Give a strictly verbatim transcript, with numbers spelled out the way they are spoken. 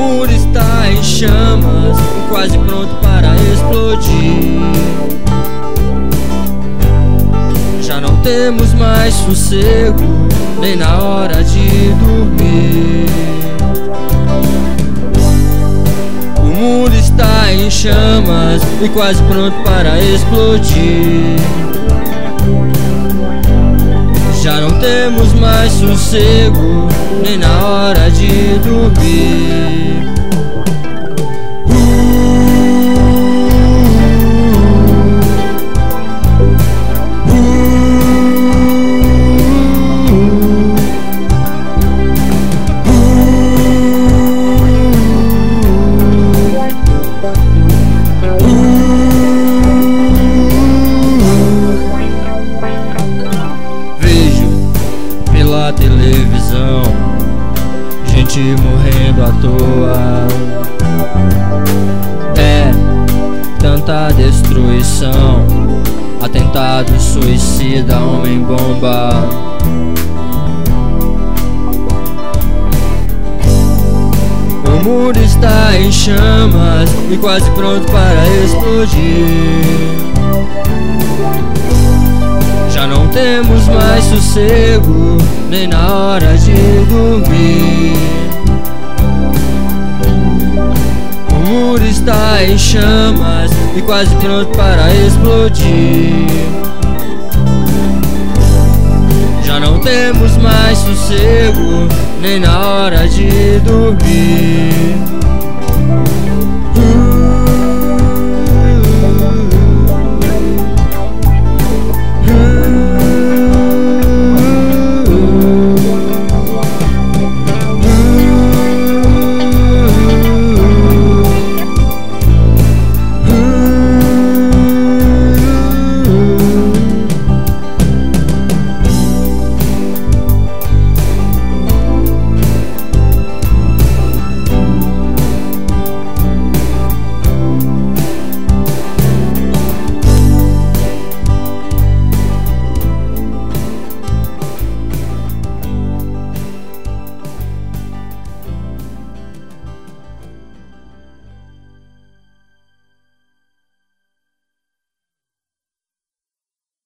muro está em chamas, quase pronto para explodir. Já não temos mais sossego, nem na hora de dormir. O mundo está em chamas e quase pronto para explodir. Já não temos mais sossego, nem na hora de dormir. Pela televisão, gente morrendo à toa. É tanta destruição, atentado suicida, homem-bomba. O mundo está em chamas e quase pronto para explodir. Já não temos mais sossego, nem na hora de dormir. O muro está em chamas e quase pronto para explodir. Já não temos mais sossego, nem na hora de dormir.